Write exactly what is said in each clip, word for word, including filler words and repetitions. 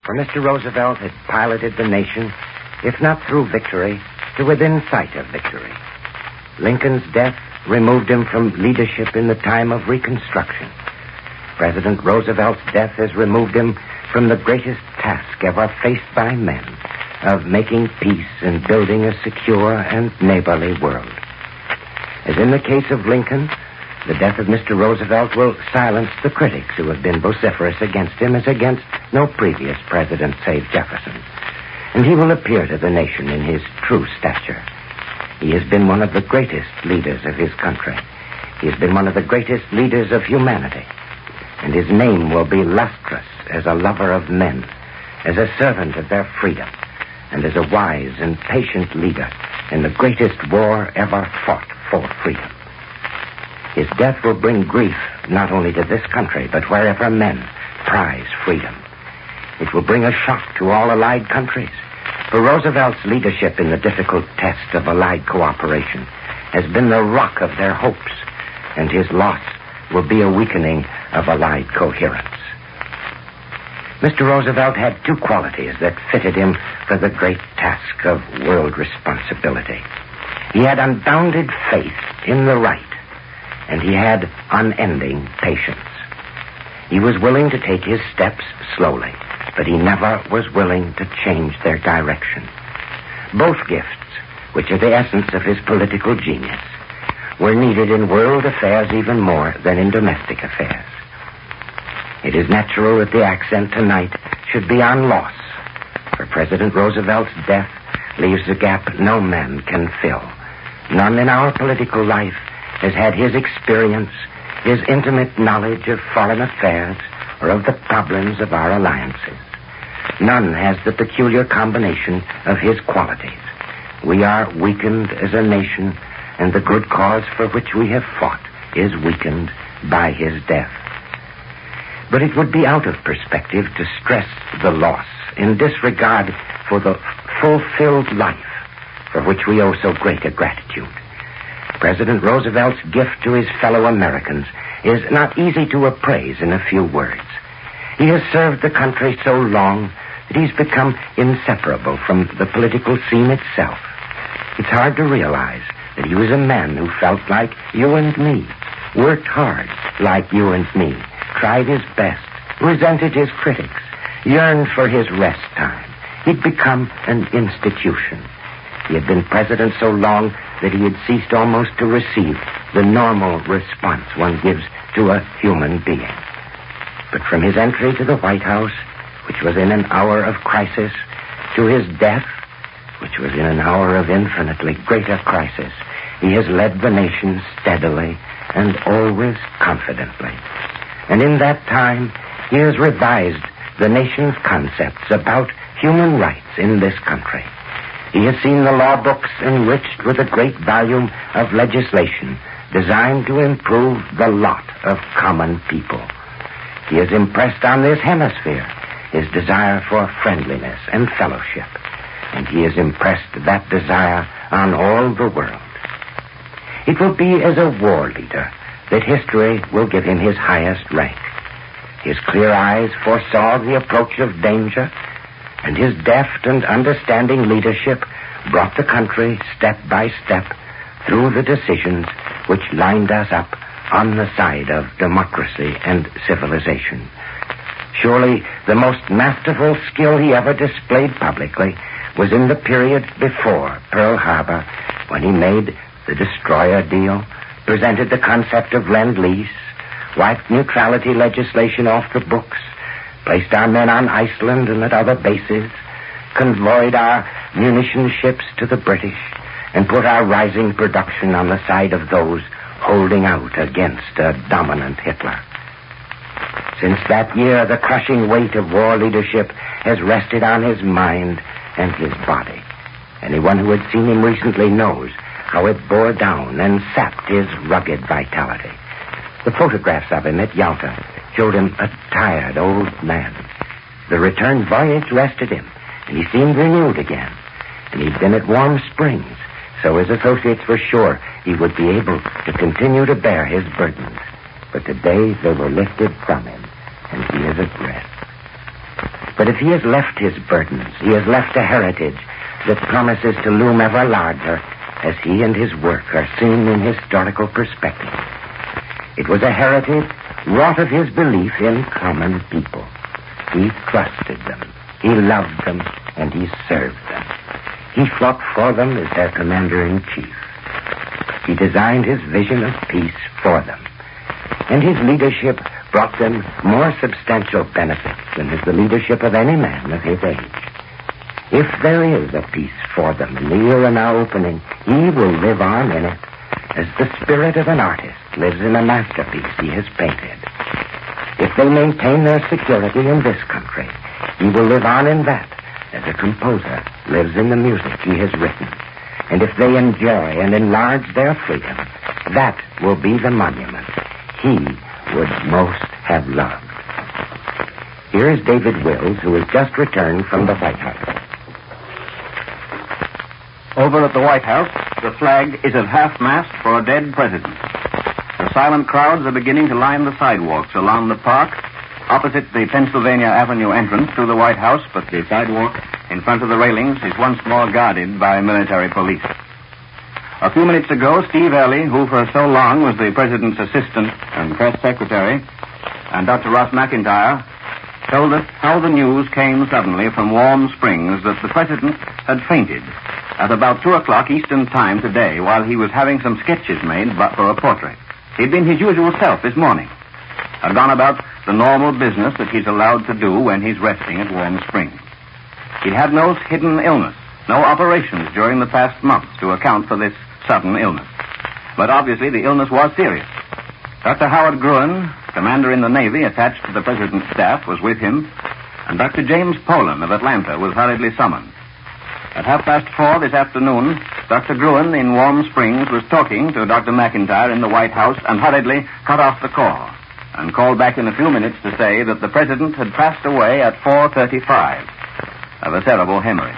For Mister Roosevelt had piloted the nation, if not through victory, to within sight of victory. Lincoln's death removed him from leadership in the time of Reconstruction. President Roosevelt's death has removed him from the greatest task ever faced by men of making peace and building a secure and neighborly world. As in the case of Lincoln, the death of Mister Roosevelt will silence the critics who have been vociferous against him as against no previous president save Jefferson. And he will appear to the nation in his true stature. He has been one of the greatest leaders of his country. He has been one of the greatest leaders of humanity. And his name will be lustrous as a lover of men, as a servant of their freedom, and as a wise and patient leader in the greatest war ever fought for freedom. His death will bring grief not only to this country, but wherever men prize freedom. It will bring a shock to all allied countries. For Roosevelt's leadership in the difficult test of allied cooperation has been the rock of their hopes, and his loss will be a weakening of allied coherence. Mister Roosevelt had two qualities that fitted him for the great task of world responsibility. He had unbounded faith in the right, and he had unending patience. He was willing to take his steps slowly, but he never was willing to change their direction. Both gifts, which are the essence of his political genius, were needed in world affairs even more than in domestic affairs. It is natural that the accent tonight should be on loss, for President Roosevelt's death leaves a gap no man can fill. None in our political life has had his experience, his intimate knowledge of foreign affairs, or of the problems of our alliances. None has the peculiar combination of his qualities. We are weakened as a nation, and the good cause for which we have fought is weakened by his death. But it would be out of perspective to stress the loss in disregard for the fulfilled life for which we owe so great a gratitude. President Roosevelt's gift to his fellow Americans is not easy to appraise in a few words. He has served the country so long that he's become inseparable from the political scene itself. It's hard to realize that he was a man who felt like you and me, worked hard like you and me, tried his best, resented his critics, yearned for his rest time. He'd become an institution. He had been president so long that he had ceased almost to receive the normal response one gives to a human being. But from his entry to the White House, which was in an hour of crisis, to his death, which was in an hour of infinitely greater crisis, he has led the nation steadily and always confidently. And in that time, he has revised the nation's concepts about human rights in this country. He has seen the law books enriched with a great volume of legislation designed to improve the lot of common people. He has impressed on this hemisphere his desire for friendliness and fellowship, and he has impressed that desire on all the world. It will be as a war leader that history will give him his highest rank. His clear eyes foresaw the approach of danger, and his deft and understanding leadership brought the country step by step through the decisions which lined us up on the side of democracy and civilization. Surely the most masterful skill he ever displayed publicly was in the period before Pearl Harbor, when he made the destroyer deal, presented the concept of Lend-Lease, wiped neutrality legislation off the books, placed our men on Iceland and at other bases, convoyed our munition ships to the British, and put our rising production on the side of those holding out against a dominant Hitler. Since that year, the crushing weight of war leadership has rested on his mind and his body. Anyone who had seen him recently knows how it bore down and sapped his rugged vitality. The photographs of him at Yalta showed him a tired old man. The return voyage rested him, and he seemed renewed again. And he'd been at Warm Springs, so his associates were sure he would be able to continue to bear his burdens. But today they were lifted from him, and he is at rest. But if he has left his burdens, he has left a heritage that promises to loom ever larger as he and his work are seen in historical perspective. It was a heritage wrought of his belief in common people. He trusted them, he loved them, and he served them. He fought for them as their commander-in-chief. He designed his vision of peace for them. And his leadership brought them more substantial benefits than is the leadership of any man of his age. If there is a peace for them in the era now opening, he will live on in it as the spirit of an artist lives in a masterpiece he has painted. If they maintain their security in this country, he will live on in that as a composer lives in the music he has written. And if they enjoy and enlarge their freedom, that will be the monument he would most have loved. Here is David Wills, who has just returned from the White House. Over at the White House, the flag is at half-mast for a dead president. The silent crowds are beginning to line the sidewalks along the park opposite the Pennsylvania Avenue entrance to the White House, but the sidewalk in front of the railings is once more guarded by military police. A few minutes ago, Steve Early, who for so long was the president's assistant and press secretary, and Doctor Ross McIntyre, told us how the news came suddenly from Warm Springs that the president had fainted at about two o'clock Eastern Time today while he was having some sketches made but for a portrait. He'd been his usual self this morning, had gone about the normal business that he's allowed to do when he's resting at Warm Springs. He'd had no hidden illness, no operations during the past month to account for this sudden illness. But obviously the illness was serious. Doctor Howard Gruen, commander in the Navy attached to the president's staff, was with him, and Doctor James Poland of Atlanta was hurriedly summoned. At half past four this afternoon, Doctor Gruen in Warm Springs was talking to Doctor McIntyre in the White House and hurriedly cut off the call and called back in a few minutes to say that the president had passed away at four thirty-five of a cerebral hemorrhage.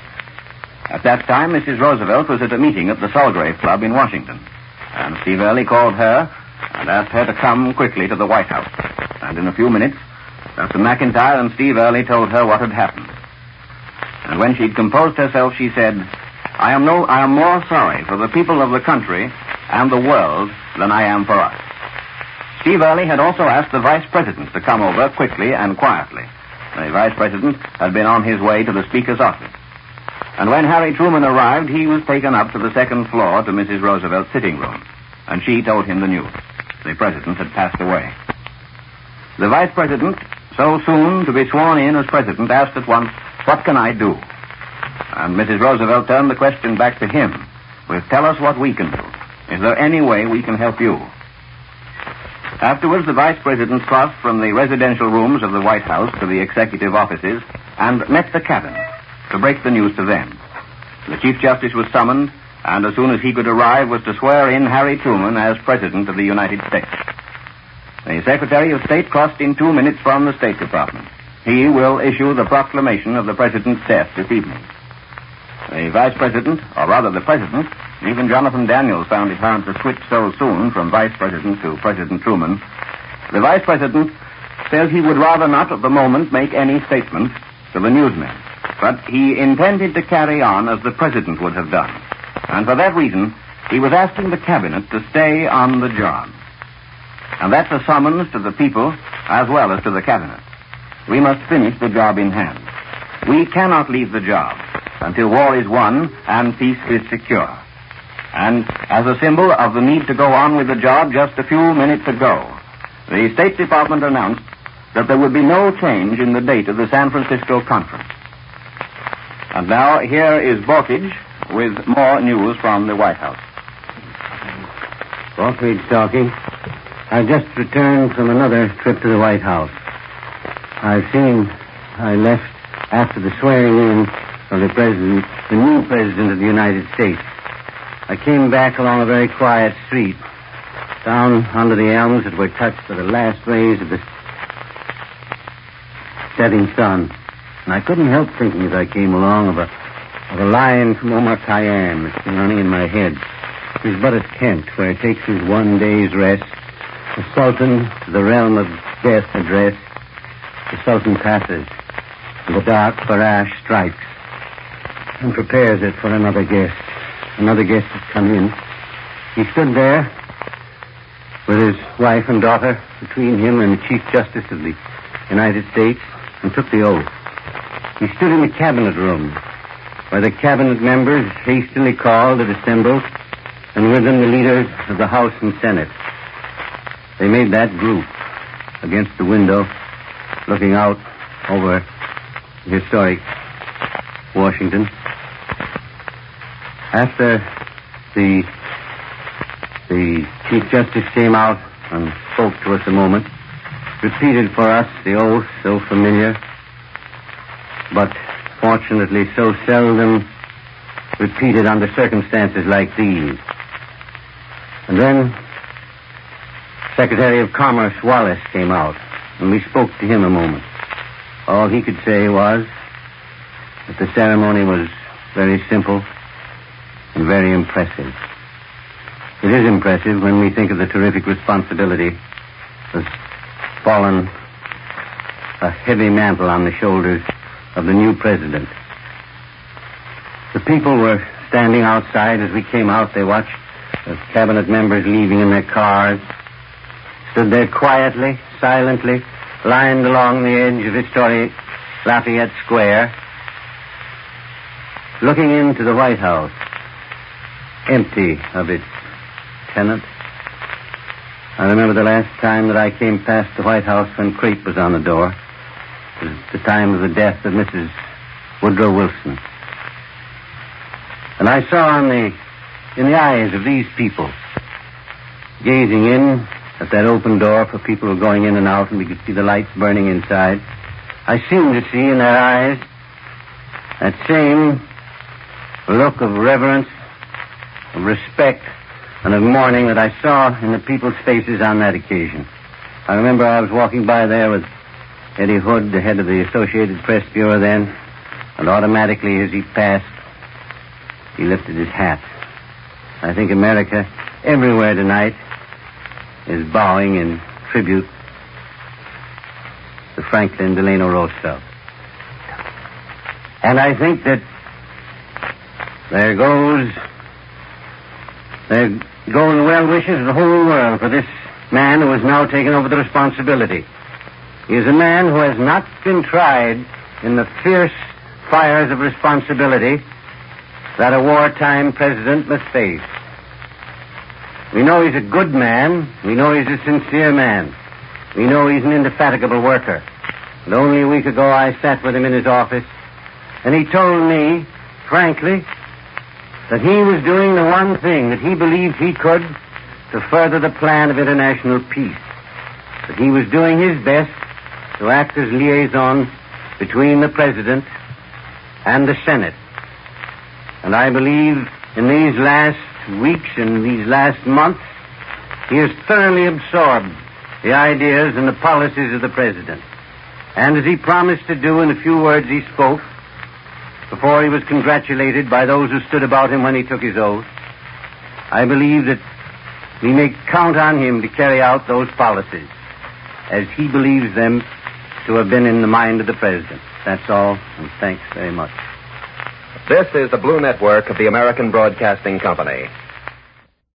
At that time, Missus Roosevelt was at a meeting at the Sulgrave Club in Washington, and Steve Early called her and asked her to come quickly to the White House. And in a few minutes, Doctor McIntyre and Steve Early told her what had happened. And when she'd composed herself, she said, I am no, I am more sorry for the people of the country and the world than I am for us. Steve Early had also asked the vice president to come over quickly and quietly. The vice president had been on his way to the speaker's office. And when Harry Truman arrived, he was taken up to the second floor to Missus Roosevelt's sitting room, and she told him the news. The president had passed away. The vice president, so soon to be sworn in as president, asked at once, what can I do? And Missus Roosevelt turned the question back to him with, tell us what we can do. Is there any way we can help you? Afterwards, the vice president crossed from the residential rooms of the White House to the executive offices and met the cabinet to break the news to them. The Chief Justice was summoned, and as soon as he could arrive was to swear in Harry Truman as President of the United States. The Secretary of State crossed in two minutes from the State Department. He will issue the proclamation of the President's death this evening. The Vice President, or rather the President, even Jonathan Daniels found it hard to switch so soon from Vice President to President Truman. The Vice President says he would rather not at the moment make any statement to the newsmen, but he intended to carry on as the President would have done. And for that reason, he was asking the Cabinet to stay on the job. And that's a summons to the people as well as to the Cabinet. We must finish the job in hand. We cannot leave the job until war is won and peace is secure. And as a symbol of the need to go on with the job, just a few minutes ago, the State Department announced that there would be no change in the date of the San Francisco conference. And now here is Borkage with more news from the White House. Borkage talking. I just returned from another trip to the White House. I've seen I left after the swearing in of the president, the new president of the United States. I came back along a very quiet street, down under the elms that were touched by the last rays of the setting sun. And I couldn't help thinking as I came along of a, of a line from Omar Khayyam that's been running in my head. He's but at Kent, where he takes his one day's rest. The Sultan to the realm of death address. The Sultan passes. And the dark barrage strikes and prepares it for another guest. Another guest has come in. He stood there with his wife and daughter between him and the Chief Justice of the United States and took the oath. He stood in the cabinet room where the cabinet members hastily called had assembled, and with them the leaders of the House and Senate. They made that group against the window looking out over historic Washington. After the the Chief Justice came out and spoke to us a moment, repeated for us the oath so familiar, but fortunately so seldom repeated under circumstances like these. And then Secretary of Commerce Wallace came out, and we spoke to him a moment. All he could say was that the ceremony was very simple and very impressive. It is impressive when we think of the terrific responsibility that's fallen a heavy mantle on the shoulders of the new president. The people were standing outside as we came out. They watched the cabinet members leaving in their cars, stood there quietly, silently, lined along the edge of historic Lafayette Square, looking into the White House, empty of its tenant. I remember the last time that I came past the White House when crepe was on the door. It was the time of the death of Missus Woodrow Wilson. And I saw in the, in the eyes of these people, gazing in at that open door for people who were going in and out, and we could see the lights burning inside, I seemed to see in their eyes that same look of reverence, of respect, and of mourning that I saw in the people's faces on that occasion. I remember I was walking by there with Eddie Hood, the head of the Associated Press Bureau then, and automatically as he passed, he lifted his hat. I think America, everywhere tonight, is bowing in tribute to Franklin Delano Roosevelt. And I think that there goes, there go the well wishes of the whole world for this man who has now taken over the responsibility. He is a man who has not been tried in the fierce fires of responsibility that a wartime president must face. We know he's a good man. We know he's a sincere man. We know he's an indefatigable worker. And only a week ago I sat with him in his office, and he told me, frankly, that he was doing the one thing that he believed he could to further the plan of international peace. That he was doing his best to act as liaison between the President and the Senate. And I believe in these last weeks and these last months, he has thoroughly absorbed the ideas and the policies of the President. And as he promised to do in the few words he spoke, before he was congratulated by those who stood about him when he took his oath, I believe that we may count on him to carry out those policies as he believes them to have been in the mind of the President. That's all, and thanks very much. This is the Blue Network of the American Broadcasting Company.